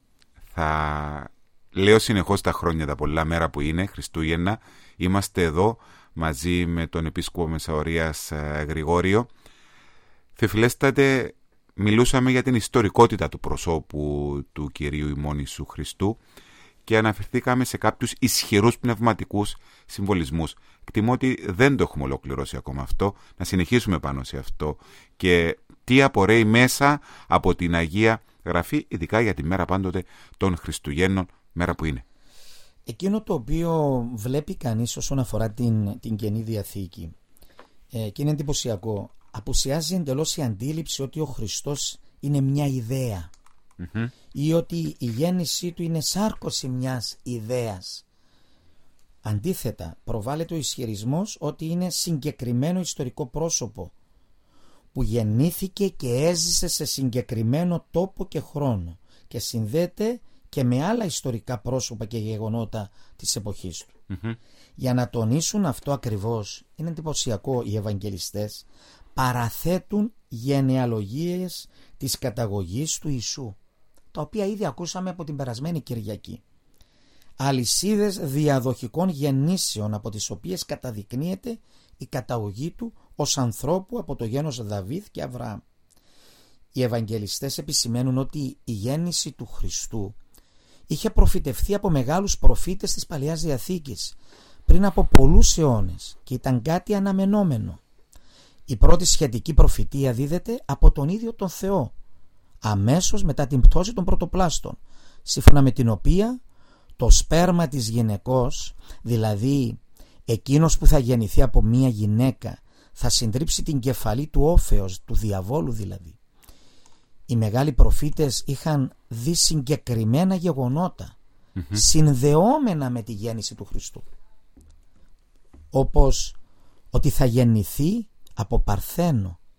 Θα λέω συνεχώς τα χρόνια τα πολλά, μέρα που είναι, Χριστούγεννα. Είμαστε εδώ μαζί με τον Επίσκοπο Μεσαωρίας Γρηγόριο. Θεοφιλέστατε, μιλούσαμε για την ιστορικότητα του προσώπου του Κυρίου ημών Ιησού Χριστού και αναφερθήκαμε σε κάποιους ισχυρούς πνευματικούς συμβολισμούς. Εκτιμώ ότι δεν το έχουμε ολοκληρώσει ακόμα αυτό, να συνεχίσουμε πάνω σε αυτό και τι απορρέει μέσα από την Αγία Γραφή, ειδικά για τη μέρα πάντοτε των Χριστουγέννων, μέρα που είναι. Εκείνο το οποίο βλέπει κανείς όσον αφορά την, την Καινή Διαθήκη ε, και είναι εντυπωσιακό, απουσιάζει εντελώς η αντίληψη ότι ο Χριστός είναι μια ιδέα mm-hmm. ή ότι η γέννησή του είναι σάρκωση μιας ιδέας. Αντίθετα, προβάλλεται ο ισχυρισμός ότι είναι συγκεκριμένο ιστορικό πρόσωπο που γεννήθηκε και έζησε σε συγκεκριμένο τόπο και χρόνο και συνδέεται και με άλλα ιστορικά πρόσωπα και γεγονότα της εποχής του. Mm-hmm. Για να τονίσουν αυτό ακριβώς, είναι εντυπωσιακό, οι Ευαγγελιστές παραθέτουν γενεαλογίες της καταγωγής του Ιησού, τα οποία ήδη ακούσαμε από την περασμένη Κυριακή. Αλυσίδες διαδοχικών γεννήσεων από τις οποίες καταδεικνύεται η καταγωγή του ως ανθρώπου από το γένος Δαβίδ και Αβραάμ. Οι Ευαγγελιστές επισημαίνουν ότι η γέννηση του Χριστού είχε προφητευθεί από μεγάλους προφήτες της Παλαιάς Διαθήκης πριν από πολλούς αιώνες και ήταν κάτι αναμενόμενο. Η πρώτη σχετική προφητεία δίδεται από τον ίδιο τον Θεό, αμέσως μετά την πτώση των πρωτοπλάστων, σύμφωνα με την οποία το σπέρμα της γυναικός, δηλαδή εκείνος που θα γεννηθεί από μία γυναίκα, θα συντρίψει την κεφαλή του όφεως, του διαβόλου δηλαδή. Οι μεγάλοι προφήτες είχαν δει συγκεκριμένα γεγονότα mm-hmm. συνδεόμενα με τη γέννηση του Χριστού, όπως ότι θα γεννηθεί από Παρθένο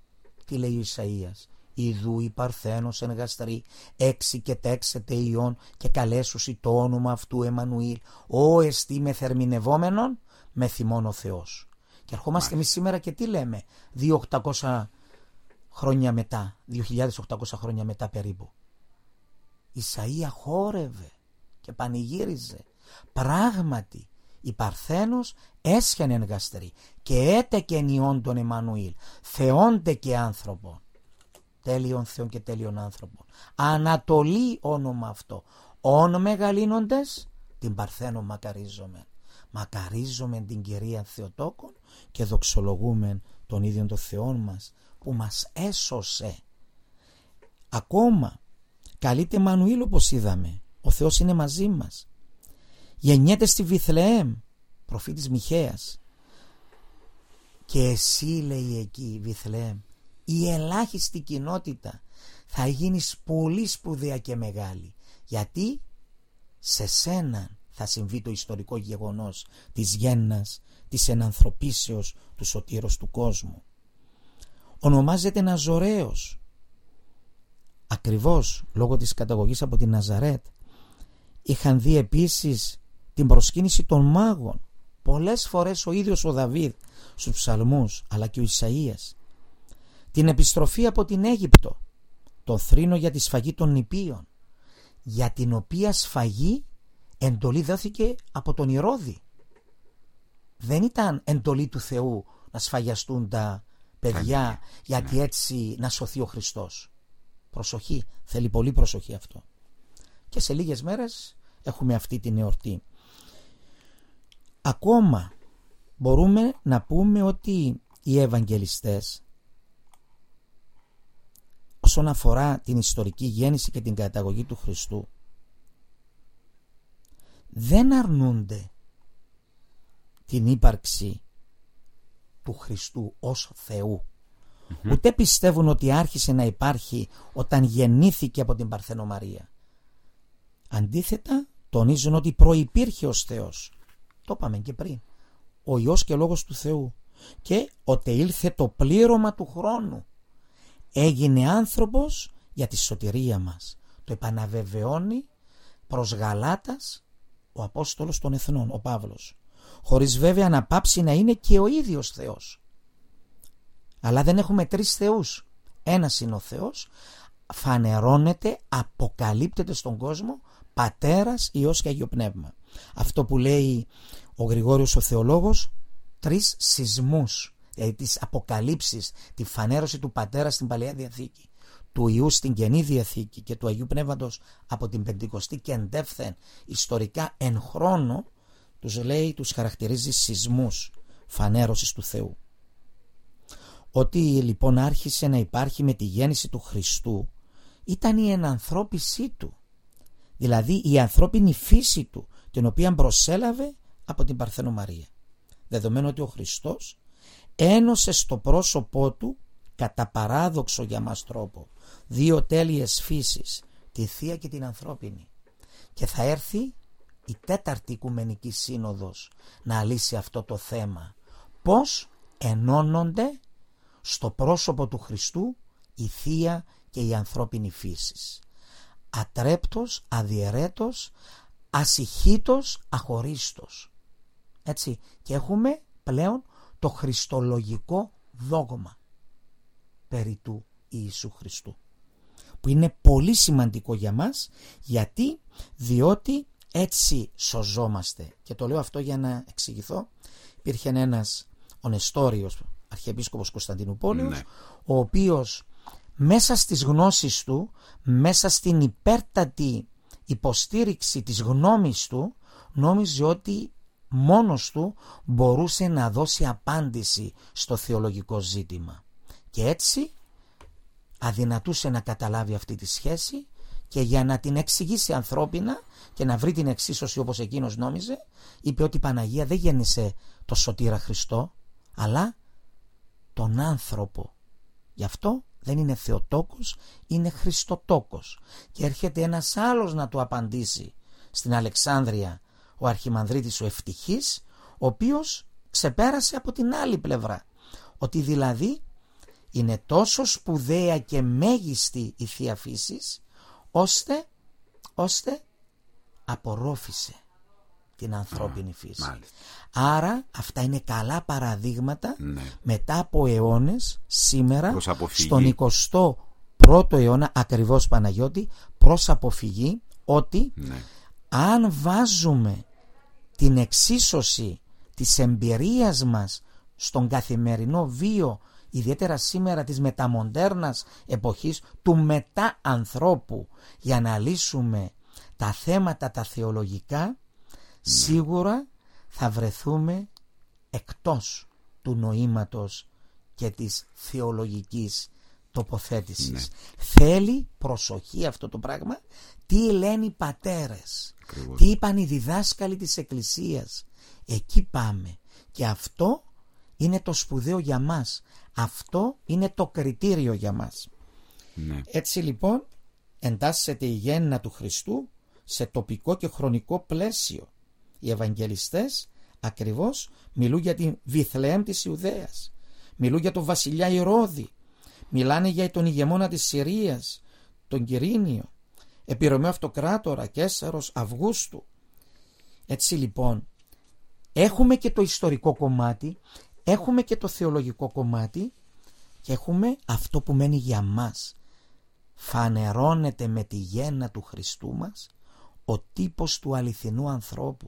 Τι λέει ο Ισαΐας? Ιδού η Παρθένος εν γαστρή, έξι και τέξετε ιών και καλέσουσι το όνομα αυτού Εμμανουήλ, ο εστί με θερμινευόμενον με θυμών ο Θεός. Και ερχόμαστε εμείς σήμερα και τι λέμε δύο χιλιάδες οκτακόσια χρόνια μετά, δύο χιλιάδες οκτακόσια χρόνια μετά περίπου. Ισαΐα χόρευε και πανηγύριζε. Πράγματι η Παρθένος έσχεν εν γαστρή και έτεκεν ιών τον Εμμανουήλ, θεόντε και άνθρωπον. Τέλειον Θεόν και τέλειον άνθρωπον. Ανατολή όνομα αυτό. Όν μεγαλύνοντες την Παρθένο μακαρίζομεν. Μακαρίζομεν την Κυρία Θεοτόκον και δοξολογούμεν τον ίδιον τον Θεόν μας που μας έσωσε. Ακόμα καλείται Εμμανουήλ, όπως είδαμε. Ο Θεός είναι μαζί μας. Γεννιέται στη Βιθλεέμ, προφήτης Μιχαίας. Και εσύ, λέει εκεί, Βιθλεέμ, η ελάχιστη κοινότητα, θα γίνεις πολύ σπουδαία και μεγάλη. Γιατί σε σένα θα συμβεί το ιστορικό γεγονός της γέννας, της ενανθρωπίσεως του σωτήρος του κόσμου. Ονομάζεται Ναζωραίος, ακριβώς λόγω της καταγωγής από την Ναζαρέτ. Είχαν δει επίσης την προσκύνηση των μάγων πολλές φορές ο ίδιος ο Δαβίδ στους ψαλμούς, αλλά και ο Ισαΐας. Την επιστροφή από την Αίγυπτο, το θρήνο για τη σφαγή των νηπίων, για την οποία σφαγή εντολή δόθηκε από τον Ηρώδη. Δεν ήταν εντολή του Θεού να σφαγιαστούν τα παιδιά γιατί έτσι να σωθεί ο Χριστός. Προσοχή, θέλει πολύ προσοχή αυτό. Και σε λίγες μέρες έχουμε αυτή την εορτή. Ακόμα μπορούμε να πούμε ότι οι Ευαγγελιστές, όσον αφορά την ιστορική γέννηση και την καταγωγή του Χριστού, δεν αρνούνται την ύπαρξη του Χριστού ως Θεού. Mm-hmm. Ούτε πιστεύουν ότι άρχισε να υπάρχει όταν γεννήθηκε από την Παρθένο Μαρία. Αντίθετα, τονίζουν ότι προϋπήρχε ως Θεός. Το είπαμε και πριν. Ο Υιός και Λόγος του Θεού. Και ότι ήλθε το πλήρωμα του χρόνου. Έγινε άνθρωπος για τη σωτηρία μας. Το επαναβεβαιώνει προς Γαλάτας ο Απόστολος των Εθνών, ο Παύλος. Χωρίς βέβαια να πάψει να είναι και ο ίδιος Θεός. Αλλά δεν έχουμε τρεις θεούς. Ένας είναι ο Θεός. Φανερώνεται, αποκαλύπτεται στον κόσμο Πατέρας, Υιός και Αγίο Πνεύμα. Αυτό που λέει ο Γρηγόριος ο Θεολόγος, τρεις σεισμούς, δηλαδή τις αποκαλύψεις, τη φανέρωση του Πατέρα στην Παλαιά Διαθήκη, του Υιού στην Καινή Διαθήκη και του Αγίου Πνεύματος από την Πεντηκοστή και εντεύθεν ιστορικά εν χρόνο, τους λέει, τους χαρακτηρίζει σεισμούς φανέρωσης του Θεού. Ότι λοιπόν άρχισε να υπάρχει με τη γέννηση του Χριστού ήταν η ενανθρώπισή του, δηλαδή η ανθρώπινη φύση του, την οποία προσέλαβε από την Παρθένο Μαρία. Δεδομένου ότι ο Χριστός ένωσε στο πρόσωπό του, κατά παράδοξο για μας τρόπο, δύο τέλειες φύσεις, τη θεία και την ανθρώπινη. Και θα έρθει η τέταρτη Οικουμενική Σύνοδος να λύσει αυτό το θέμα. Πώς ενώνονται στο πρόσωπο του Χριστού η θεία και η ανθρώπινη φύσης. Ατρέπτος, αδιαιρέτος, ασυχήτος, αχωρίστος. Έτσι, και έχουμε πλέον το χριστολογικό δόγμα περί του Ιησού Χριστού, που είναι πολύ σημαντικό για μας. Γιατί? Διότι έτσι σωζόμαστε. Και το λέω αυτό για να εξηγηθώ. Υπήρχε ένας ο Νεστόριος, Αρχιεπίσκοπος Κωνσταντινούπολεως, ναι, ο οποίος μέσα στις γνώσεις του, μέσα στην υπέρτατη υποστήριξη της γνώμης του, νόμιζε ότι μόνος του μπορούσε να δώσει απάντηση στο θεολογικό ζήτημα. Και έτσι αδυνατούσε να καταλάβει αυτή τη σχέση, και για να την εξηγήσει ανθρώπινα και να βρει την εξίσωση όπως εκείνος νόμιζε, είπε ότι η Παναγία δεν γέννησε το σωτήρα Χριστό, αλλά τον άνθρωπο. Γι' αυτό δεν είναι Θεοτόκος, είναι Χριστοτόκος. Και έρχεται ένας άλλος να του απαντήσει στην Αλεξάνδρεια, ο Αρχιμανδρίτης ο Ευτυχής, ο οποίος ξεπέρασε από την άλλη πλευρά, ότι δηλαδή είναι τόσο σπουδαία και μέγιστη η Θεία Φύσης, ώστε, ώστε απορρόφησε την ανθρώπινη φύση. Μάλιστα. Άρα αυτά είναι καλά παραδείγματα, ναι. μετά από αιώνες σήμερα αποφυγή. Στον εικοστό πρώτο αιώνα, ακριβώς Παναγιώτη, προς αποφυγή ότι ναι. αν βάζουμε την εξίσωση της εμπειρίας μας στον καθημερινό βίο, ιδιαίτερα σήμερα της μεταμοντέρνας εποχής, του μετά-ανθρώπου, για να λύσουμε τα θέματα τα θεολογικά, ναι. σίγουρα θα βρεθούμε εκτός του νοήματος και της θεολογικής τοποθέτησης. Ναι. Θέλει προσοχή αυτό το πράγμα. Τι λένε οι πατέρες, ακριβώς. Τι είπαν οι διδάσκαλοι της Εκκλησίας. Εκεί πάμε. Και αυτό είναι το σπουδαίο για μας. Αυτό είναι το κριτήριο για μας. Ναι. Έτσι λοιπόν εντάσσεται η γέννα του Χριστού σε τοπικό και χρονικό πλαίσιο. Οι Ευαγγελιστές ακριβώς μιλούν για την Βιθλεέμ της Ιουδαίας, μιλούν για τον βασιλιά Ηρώδη, μιλάνε για τον ηγεμόνα της Συρίας, τον Quirínio, Επιρωμαίο Αυτοκράτορα, Καίσαρος Αυγούστου. Έτσι λοιπόν έχουμε και το ιστορικό κομμάτι, έχουμε και το θεολογικό κομμάτι και έχουμε αυτό που μένει για μας. Φανερώνεται με τη γέννα του Χριστού μας ο τύπος του αληθινού ανθρώπου,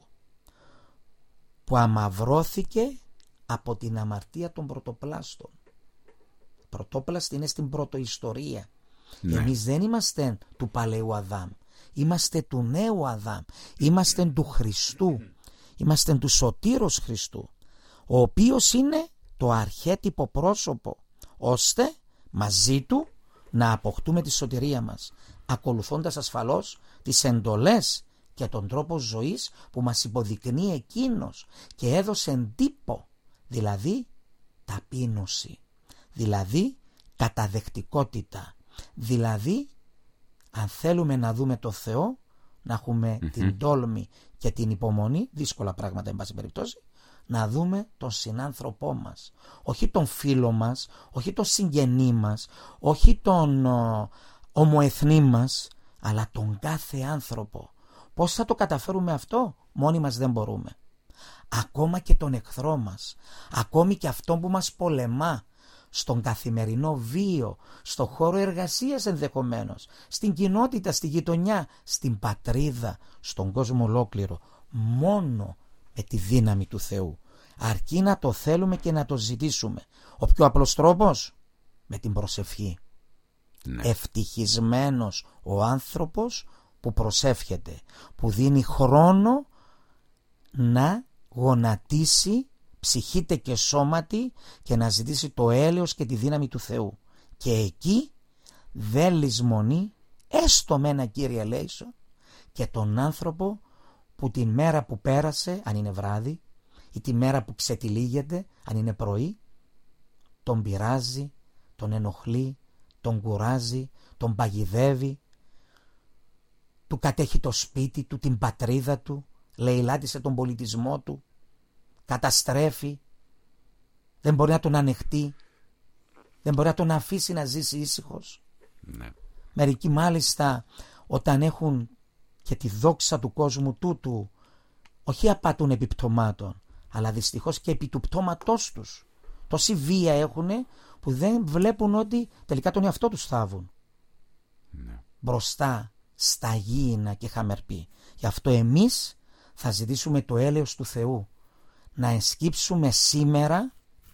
που αμαυρώθηκε από την αμαρτία των πρωτοπλάστων. Πρωτόπλαστη είναι στην πρωτοϊστορία. Ναι. Εμείς δεν είμαστε του παλαιού Αδάμ, είμαστε του νέου Αδάμ, είμαστε του Χριστού, είμαστε του Σωτήρος Χριστού, ο οποίος είναι το αρχέτυπο πρόσωπο, ώστε μαζί του να αποκτούμε τη σωτηρία μας, ακολουθώντας ασφαλώς τις εντολές και τον τρόπο ζωής που μας υποδεικνύει εκείνος και έδωσε τύπο, δηλαδή ταπείνωση, δηλαδή καταδεκτικότητα, δηλαδή αν θέλουμε να δούμε το Θεό, να έχουμε mm-hmm. την τόλμη και την υπομονή, δύσκολα πράγματα εν πάση περιπτώσει, να δούμε τον συνάνθρωπό μας, όχι τον φίλο μας, όχι τον συγγενή μας, όχι τον ο, ομοεθνή μας, αλλά τον κάθε άνθρωπο. Πώς θα το καταφέρουμε αυτό? Μόνοι μας δεν μπορούμε. Ακόμα και τον εχθρό μας, ακόμη και αυτόν που μας πολεμά στον καθημερινό βίο, στο χώρο εργασίας ενδεχομένως, στην κοινότητα, στη γειτονιά, στην πατρίδα, στον κόσμο ολόκληρο, μόνο με τη δύναμη του Θεού. Αρκεί να το θέλουμε και να το ζητήσουμε. Ο πιο απλός τρόπος, με την προσευχή. Ναι. Ευτυχισμένος ο άνθρωπος που προσεύχεται, που δίνει χρόνο να γονατίσει ψυχήτε και σώματι και να ζητήσει το έλεος και τη δύναμη του Θεού. Και εκεί δεν λησμονεί έστω με ένα Κύριε ελέησον και τον άνθρωπο που την μέρα που πέρασε, αν είναι βράδυ, ή τη μέρα που ξετυλίγεται, αν είναι πρωί, τον πειράζει, τον ενοχλεί, τον κουράζει, τον παγιδεύει, του κατέχει το σπίτι του, την πατρίδα του, λαιλάτισε τον πολιτισμό του, καταστρέφει, δεν μπορεί να τον ανεχτεί, δεν μπορεί να τον αφήσει να ζήσει ήσυχος. Ναι. Μερικοί μάλιστα όταν έχουν και τη δόξα του κόσμου τούτου, όχι απάτουν επί πτωμάτων, αλλά δυστυχώς και επί του πτώματός τους. Τόση βία έχουν που δεν βλέπουν ότι τελικά τον εαυτό τους θάβουν. Ναι. Μπροστά στα γήινα και χαμερπή. Γι' αυτό εμείς θα ζητήσουμε το έλεος του Θεού, να ενσκύψουμε σήμερα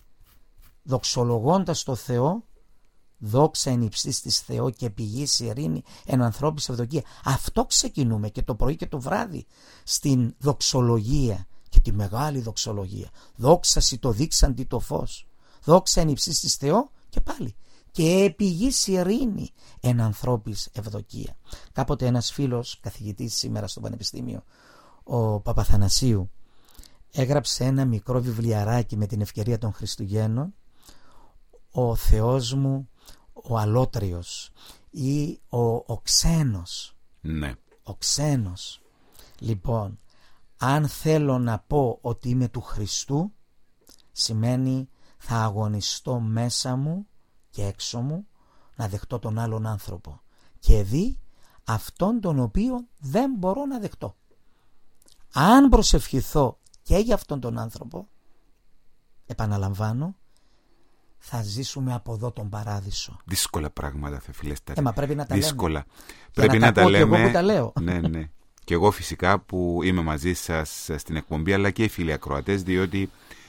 δοξολογώντας το Θεό, δόξα εν υψής της Θεό και πηγής ειρήνη εν ανθρώπης ευδοκία. Αυτό ξεκινούμε και το πρωί και το βράδυ στην δοξολογία και τη μεγάλη δοξολογία. Δόξα σοι το δείξαντι το φως, δόξα εν υψής της Θεό και πάλι και πηγής ειρήνη εν ανθρώπης ευδοκία. Κάποτε ένας φίλος καθηγητής σήμερα στο Πανεπιστήμιο, ο Παπαθανασίου, έγραψε ένα μικρό βιβλιαράκι με την ευκαιρία των Χριστουγέννων, ο Θεός μου ο αλότριος ή ο, ο ξένος. Ναι. Ο ξένος. Λοιπόν, αν θέλω να πω ότι είμαι του Χριστού, σημαίνει θα αγωνιστώ μέσα μου και έξω μου να δεχτώ τον άλλον άνθρωπο και δι αυτόν τον οποίο δεν μπορώ να δεχτώ. Αν προσευχηθώ και για αυτόν τον άνθρωπο, επαναλαμβάνω, θα ζήσουμε από εδώ τον παράδεισο. Δύσκολα πράγματα, Θεοφιλέστατη. Ε, μα πρέπει να τα Δύσκολα. λέμε. Πρέπει να, να τα, τα πω λέμε. Και εγώ που τα λέω. Ναι, ναι. Και εγώ φυσικά που είμαι μαζί σας στην εκπομπή, αλλά και οι φίλοι ακροατές, διότι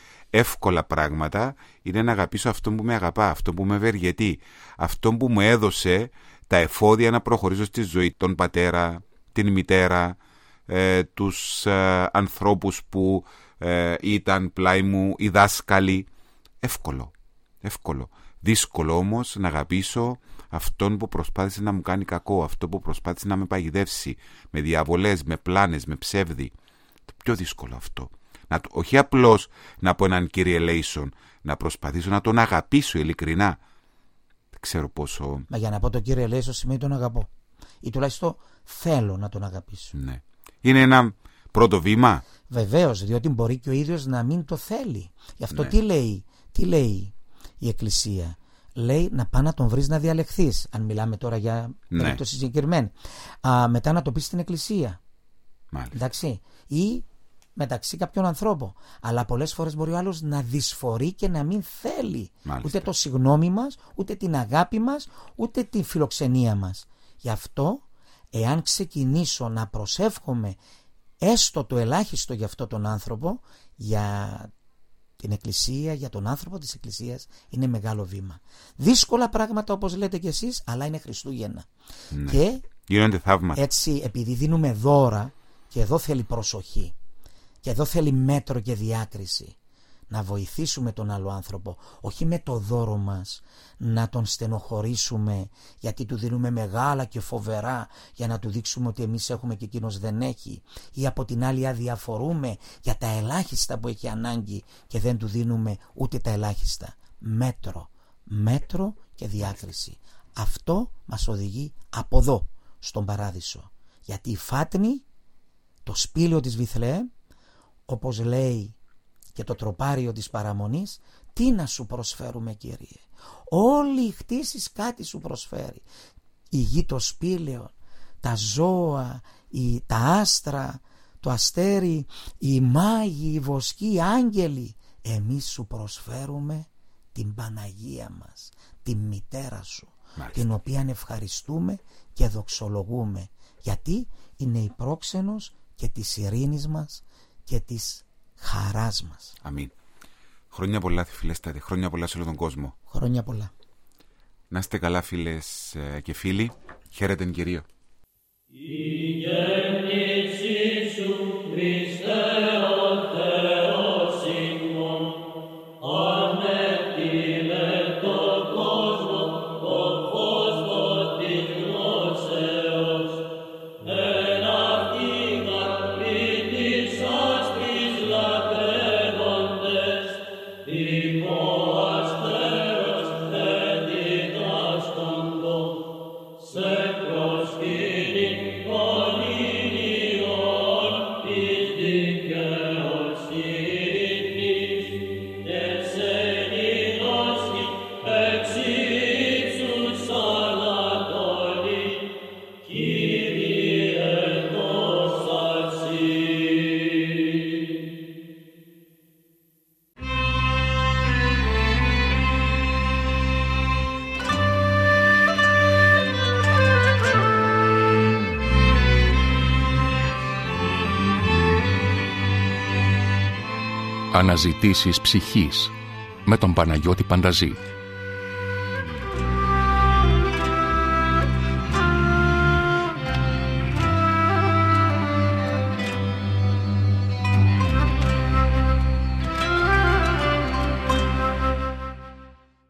εύκολα πράγματα είναι να αγαπήσω αυτόν που με αγαπά, αυτόν που με ευεργετεί, αυτόν που μου έδωσε τα εφόδια να προχωρήσω στη ζωή, τον πατέρα, την μητέρα, ε, τους ε, ανθρώπους που ε, ήταν πλάι μου, οι δάσκαλοι. Εύκολο, εύκολο. Δύσκολο όμως να αγαπήσω αυτόν που προσπάθησε να μου κάνει κακό, αυτόν που προσπάθησε να με παγιδεύσει με διαβολές, με πλάνες, με ψεύδι. Το πιο δύσκολο αυτό. Να, όχι απλώς να πω έναν Κύριε ελέησον, να προσπαθήσω να τον αγαπήσω ειλικρινά. Δεν ξέρω πόσο... Μα για να πω τον Κύριε ελέησον σημαίνει τον αγαπώ. Ή τουλάχιστον θέλω να τον αγαπήσω. Ναι. Είναι ένα πρώτο βήμα. Βεβαίως, διότι μπορεί και ο ίδιος να μην το θέλει. Γι' αυτό Ναι. τι λέει, τι λέει η Εκκλησία. Λέει να πάει να τον βρεις να διαλεχθείς. Αν μιλάμε τώρα για Ναι. περίπτωση συγκεκριμένη. Α, μετά να το πεις στην Εκκλησία. Μάλιστα. Εντάξει. Ή μεταξύ κάποιων ανθρώπων. Αλλά πολλές φορές μπορεί ο άλλος να δυσφορεί και να μην θέλει Μάλιστα. ούτε το συγγνώμη μας, ούτε την αγάπη μας, ούτε την φιλοξενία μας. Γι' αυτό, εάν ξεκινήσω να προσεύχομαι έστω το ελάχιστο για αυτόν τον άνθρωπο, για την Εκκλησία, για τον άνθρωπο της Εκκλησίας, είναι μεγάλο βήμα. Δύσκολα πράγματα όπως λέτε κι εσείς, αλλά είναι Χριστούγεννα. Ναι. Και Γίνονται θαύματα. έτσι, επειδή δίνουμε δώρα, και εδώ θέλει προσοχή, και εδώ θέλει μέτρο και διάκριση, να βοηθήσουμε τον άλλο άνθρωπο, όχι με το δώρο μας να τον στενοχωρήσουμε γιατί του δίνουμε μεγάλα και φοβερά για να του δείξουμε ότι εμείς έχουμε και εκείνος δεν έχει, ή από την άλλη αδιαφορούμε για τα ελάχιστα που έχει ανάγκη και δεν του δίνουμε ούτε τα ελάχιστα. Μέτρο, μέτρο και διάκριση. Αυτό μας οδηγεί από εδώ στον παράδεισο, γιατί η φάτνη, το σπήλαιο της Βιθλεέμ, όπως λέει και το τροπάριο της παραμονής, τι να σου προσφέρουμε, Κύριε? Όλη η χτίσεις κάτι σου προσφέρει. Η γη, το σπήλαιο, τα ζώα, η, τα άστρα, το αστέρι, οι μάγοι, οι βοσκοί, οι άγγελοι. Εμείς σου προσφέρουμε την Παναγία μας, την μητέρα σου, Μάλιστα. την οποία ευχαριστούμε και δοξολογούμε, γιατί είναι η πρόξενος και της ειρήνης μας και της χαράς μας. Αμήν. Χρόνια πολλά, Θεοφιλέστατη. Χρόνια πολλά σε όλο τον κόσμο. Χρόνια πολλά. Να είστε καλά, φίλες ε, και φίλοι. Χαίρετε, Κυρίω. Αναζητήσεις ψυχής με τον Παναγιώτη Πανταζή.